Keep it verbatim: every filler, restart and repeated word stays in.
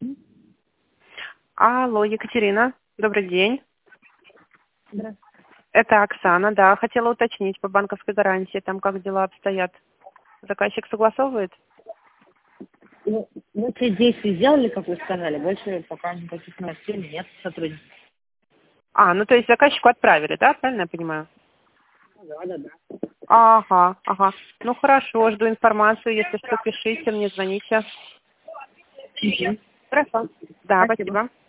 Алло, Екатерина, добрый день. Здравствуйте. Это Оксана, да, хотела уточнить по банковской гарантии, там как дела обстоят. Заказчик согласовывает? Ну, мы те действия сделали, как вы сказали, больше пока никаких новостей нет сотрудников. А, ну то есть заказчику отправили, да, правильно я понимаю? Да, да, да. Ага, ага. Ну хорошо, жду информацию, если что, пишите мне, звоните. Мгм. Хорошо. Да, Спасибо. спасибо.